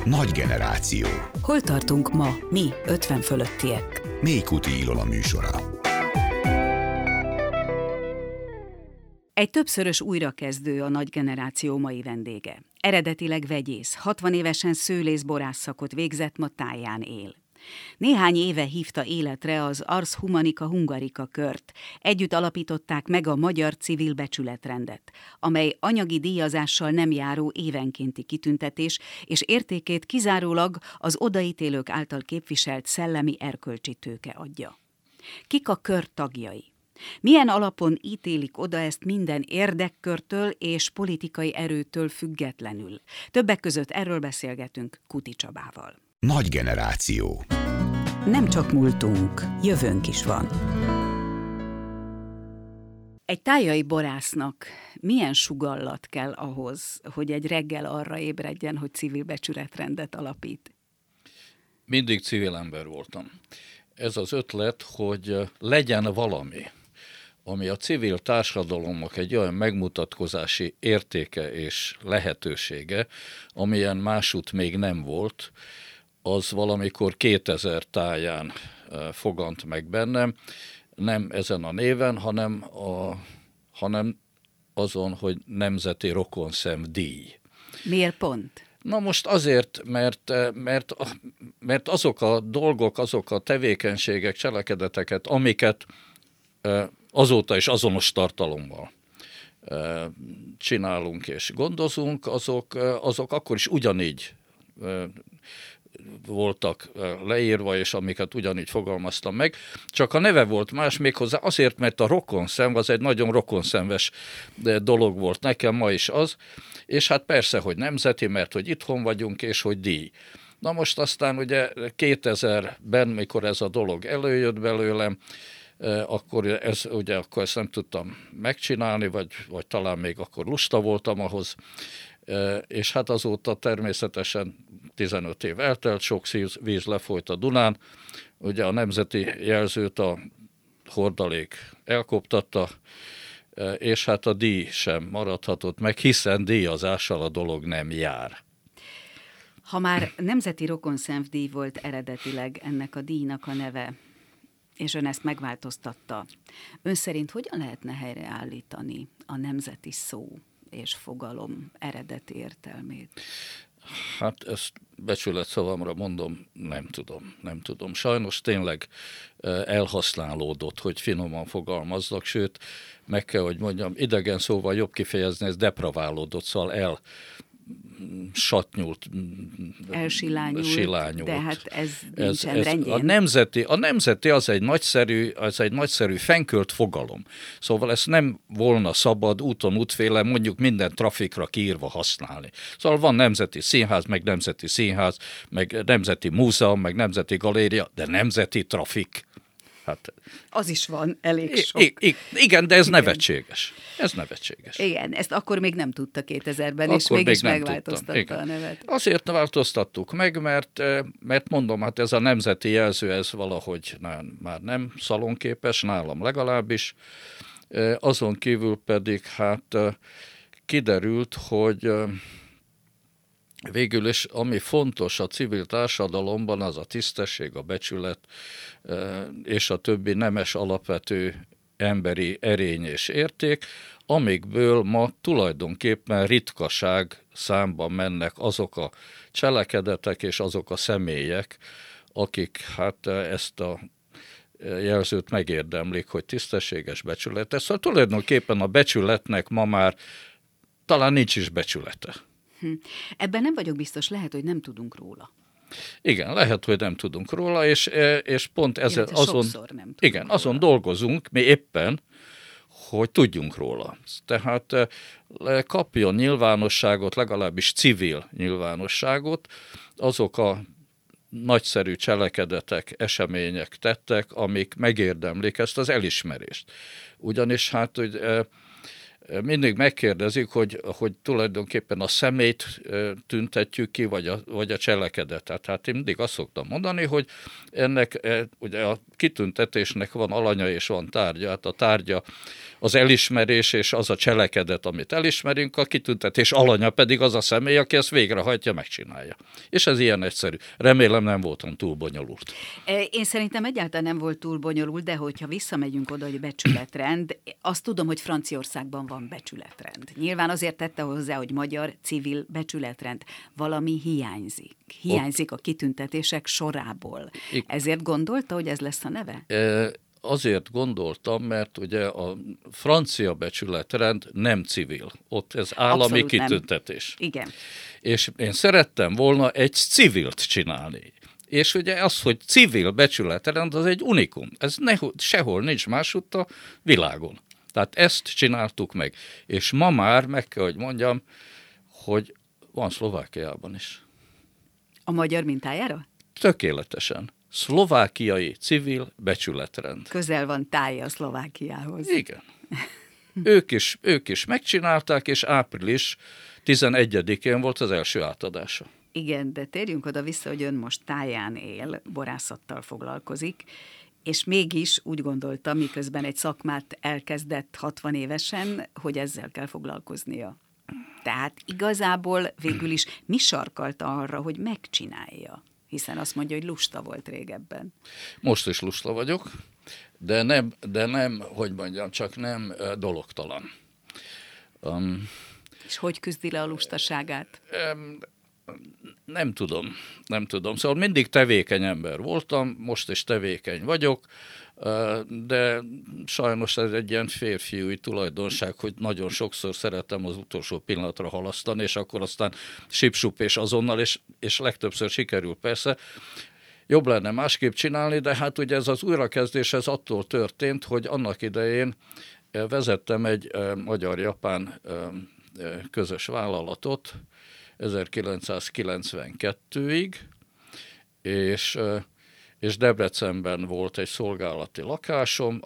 Nagy generáció. Hol tartunk ma, mi 50 fölöttiek? Mélykuti Ilona műsora. Egy többszörös újrakezdő a Nagy generáció mai vendége. Eredetileg vegyész, 60 évesen szőlészborász szakot végzett, ma Táján él. Néhány éve hívta életre az Ars Humanica Hungarica kört. Együtt alapították meg a Magyar Civil Becsületrendet, amely anyagi díjazással nem járó évenkénti kitüntetés, és értékét kizárólag az odaítélők által képviselt szellemi erkölcsi tőke adja. Kik a kör tagjai? Milyen alapon ítélik oda ezt minden érdekkörtől és politikai erőtől függetlenül? Többek között erről beszélgetünk Kuti Csabával. Nagy generáció. Nem csak múltunk, jövőnk is van. Egy tájai borásznak milyen sugallat kell ahhoz, hogy egy reggel arra ébredjen, hogy civil becsületrendet alapít? Mindig civil ember voltam. Ez az ötlet, hogy legyen valami, ami a civil társadalomnak egy olyan megmutatkozási értéke és lehetősége, amilyen másút még nem volt, az valamikor 2000 táján fogant meg bennem, nem ezen a néven, hanem azon, hogy Nemzeti Rokonszem-díj. Miért pont? Na most azért, mert azok a dolgok, azok a tevékenységek, cselekedeteket, amiket azóta is azonos tartalommal csinálunk és gondozunk, azok akkor is ugyanígy voltak leírva, és amiket ugyanígy fogalmaztam meg, csak a neve volt más, méghozzá azért, mert a rokonszem az egy nagyon rokonszenves dolog volt nekem, ma is az, és hát persze, hogy nemzeti, mert hogy itthon vagyunk, és hogy díj. Na most aztán ugye 2000-ben, mikor ez a dolog előjött belőlem, akkor ezt nem tudtam megcsinálni, vagy talán még akkor lusta voltam ahhoz, és hát azóta természetesen 15 év eltelt, sok víz lefolyt a Dunán, ugye a nemzeti jelzőt a hordalék elkoptatta, és hát a díj sem maradhatott meg, hiszen díjazással a dolog nem jár. Ha már Nemzeti Rokonszemdíj volt eredetileg ennek a díjnak a neve, és ön ezt megváltoztatta, ön szerint hogyan lehetne helyreállítani a nemzeti szó és fogalom eredeti értelmét? Hát ezt becsület szavamra mondom, nem tudom. Sajnos tényleg elhasználódott, hogy finoman fogalmazzak, sőt, meg kell, hogy mondjam, idegen szóval jobb kifejezni, ez depraválódott, szóval elsilányult, de hát ez nincsen rendjén. A nemzeti az egy nagyszerű fenkölt fogalom. Szóval ezt nem volna szabad úton útféle mondjuk minden trafikra kiírva használni. Szóval van nemzeti színház, meg nemzeti múzeum, meg nemzeti galéria, de nemzeti trafik. Hát, az is van, elég sok. Igen, de ez nevetséges. Ez nevetséges. Igen, ezt akkor még nem tudta 2000-ben, és mégis megváltoztatta a nevet. Azért változtattuk meg, mert mondom, hát ez a nemzeti jelző, ez valahogy már nem szalonképes, nálam legalábbis. Azon kívül pedig hát kiderült, hogy végül is, ami fontos a civil társadalomban, az a tisztesség, a becsület és a többi nemes alapvető emberi erény és érték, amikből ma tulajdonképpen ritkaság számba mennek azok a cselekedetek és azok a személyek, akik hát ezt a jelzőt megérdemlik, hogy tisztességes, becsületes. Szóval tulajdonképpen a becsületnek ma már talán nincs is becsülete. Ebben nem vagyok biztos, lehet, hogy nem tudunk róla. Igen, lehet, hogy nem tudunk róla, és pont ezzel azon dolgozunk mi éppen, hogy tudjunk róla. Tehát kapjon nyilvánosságot, legalábbis civil nyilvánosságot, azok a nagyszerű cselekedetek, események, tettek, amik megérdemlik ezt az elismerést. Ugyanis hát mindig megkérdezik, hogy tulajdonképpen a személyt tüntetjük ki, vagy a cselekedetet. Hát én mindig azt szoktam mondani, hogy ennek ugye a kitüntetésnek van alanya és van tárgya. Hát a tárgya az elismerés, és az a cselekedet, amit elismerünk, a kitüntetés alanya pedig az a személy, aki ezt végrehajtja, megcsinálja. És ez ilyen egyszerű. Remélem nem voltam túl bonyolult. Én szerintem egyáltalán nem volt túl bonyolult, de hogyha visszamegyünk oda, hogy becsületrend, azt tudom, hogy Franciaországban van becsületrend. Nyilván azért tette hozzá, hogy magyar civil becsületrend. Valami hiányzik. Hiányzik a kitüntetések sorából. Ezért gondolta, hogy ez lesz a neve? Azért gondoltam, mert ugye a francia becsületrend nem civil. Ott ez állami Abszolút kitüntetés. Nem. Igen. És én szerettem volna egy civilt csinálni. És ugye az, hogy civil becsületrend, az egy unikum. Ez sehol nincs másutt a világon. Tehát ezt csináltuk meg. És ma már meg kell, hogy mondjam, hogy van Szlovákiában is. A magyar mintájára? Tökéletesen. Szlovákiai civil becsületrend. Közel van tája a Szlovákiához. Igen. Ők is megcsinálták, és április 11-én volt az első átadása. Igen, de térjünk oda vissza, hogy ön most táján él, borászattal foglalkozik, és mégis úgy gondolta, miközben egy szakmát elkezdett 60 évesen, hogy ezzel kell foglalkoznia. Tehát igazából végül is mi sarkalta arra, hogy megcsinálja? Hiszen azt mondja, hogy lusta volt régebben. Most is lusta vagyok, de nem, hogy mondjam, csak nem dologtalan. És hogy küzdi le a lustaságát? Nem tudom. Szóval mindig tevékeny ember voltam, most is tevékeny vagyok, de sajnos ez egy ilyen férfiúi tulajdonság, hogy nagyon sokszor szeretem az utolsó pillanatra halasztani, és akkor aztán sip-sup és azonnal, és legtöbbször sikerül persze. Jobb lenne másképp csinálni, de hát ugye ez az újrakezdés ez attól történt, hogy annak idején vezettem egy magyar-japán közös vállalatot 1992-ig, és Debrecenben volt egy szolgálati lakásom,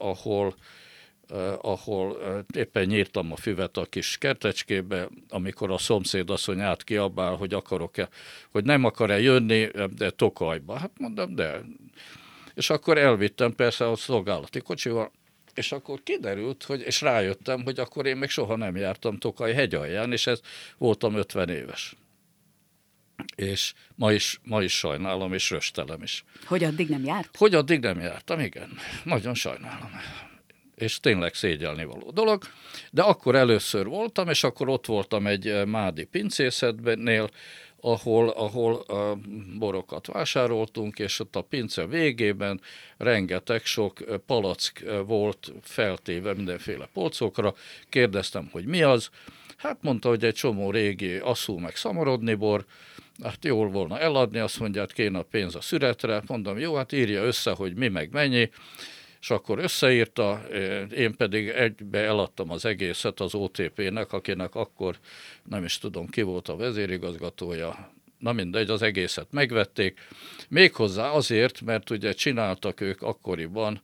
ahol éppen nyírtam a füvet a kis kertecskébe, amikor a szomszédasszony átkiabál, hogy hogy nem akar-e jönni de Tokajba. Hát mondom, de. És akkor elvittem persze a szolgálati kocsival, és akkor kiderült, és rájöttem, hogy akkor én még soha nem jártam Tokaj hegyalján, és voltam 50 éves. És ma is sajnálom, és röstelem is. Hogy addig nem járt? Hogy addig nem jártam, igen. Nagyon sajnálom. És tényleg szégyelnivaló dolog. De akkor először voltam, és akkor ott voltam egy mádi pincészetnél, ahol borokat vásároltunk, és ott a pince végében rengeteg sok palack volt feltéve mindenféle polcokra. Kérdeztem, hogy mi az. Hát mondta, hogy egy csomó régi asszú meg szamorodni bor. Hát jól volna eladni, azt mondja, hát kéne a pénz a szüretre. Mondom, jó, hát írja össze, hogy mi meg mennyi. És akkor összeírta, én pedig egybe eladtam az egészet az OTP-nek, akinek akkor nem is tudom ki volt a vezérigazgatója. Na mindegy, az egészet megvették. Méghozzá azért, mert ugye csináltak ők akkoriban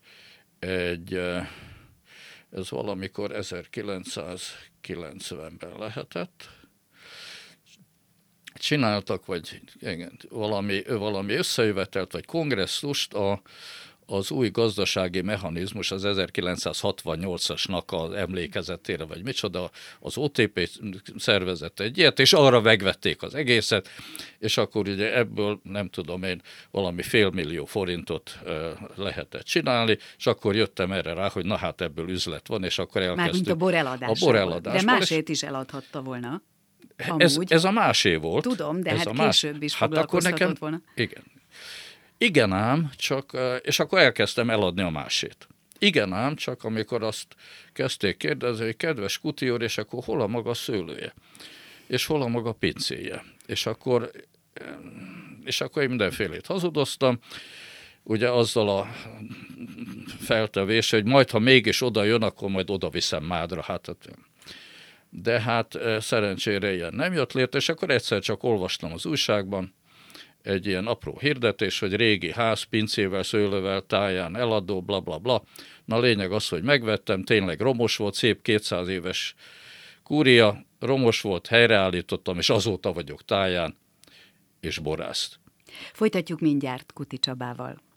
ez valamikor 1990-ben lehetett. Csináltak, vagy igen, valami összejövetelt, vagy kongresszust az új gazdasági mechanizmus, az 1968-asnak az emlékezetére, vagy micsoda, az OTP szervezett egy ilyet, és arra megvették az egészet, és akkor ugye ebből, nem tudom én, valami $500 000 forintot lehetett csinálni, és akkor jöttem erre rá, hogy na hát ebből üzlet van, és akkor elkezdtük. Mármint a boreladásról. De másét is eladhatta volna. Ez a másé volt. Tudom, de hát később is foglalkoztatott volna. Igen ám, és akkor elkezdtem eladni a másét. Igen ám, csak amikor azt kezdték kérdezni, hogy kedves Kuti úr, és akkor hol a maga szőlője? És hol a maga pincéje? És akkor én mindenfélét hazudoztam, ugye azzal a feltevés, hogy majd, ha mégis oda jön, akkor majd oda viszem Mádra. De hát szerencsére ilyen nem jött létre, és akkor egyszer csak olvastam az újságban, egy ilyen apró hirdetés, hogy régi ház, pincével, szőlővel, táján eladó, bla bla bla. Na lényeg az, hogy megvettem, tényleg romos volt, szép 200 éves Kúria romos volt, helyreállítottam, és azóta vagyok táján és borászt. Folytatjuk mindjárt Kuti Csabával.